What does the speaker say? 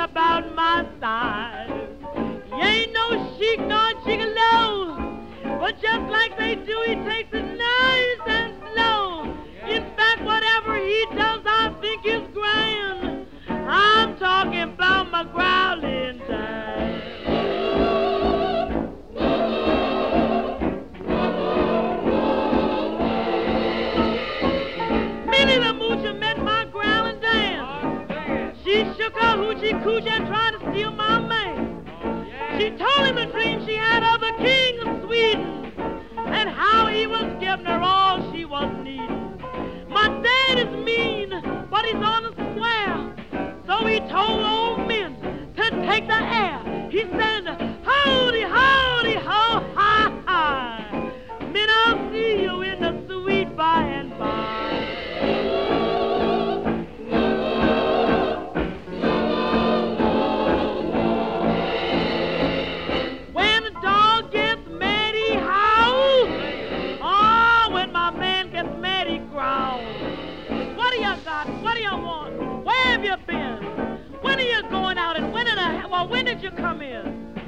about my size. You ain't no chic nor gigolo, but just like they do, he takes it nice and slow. In fact, whatever he does, I think is grand. I'm talking about my growling dad. Minnie the Moocher met my growling dad. She shook her hoochie coochie and tried to steal my man. She told him the dream she had of the king of Sweden and how he was giving her all she was needing. My dad is mean, but he's on the square. So he told old men to take the air. He said, howdy, howdy, ho, hi, hi. Men, I'll see you in the sweet by and by. When the dog gets mad, he howls. Oh, when my man gets mad, he growls. What do you got? What do you want? Where have you been? When are you going out? And when did you come in?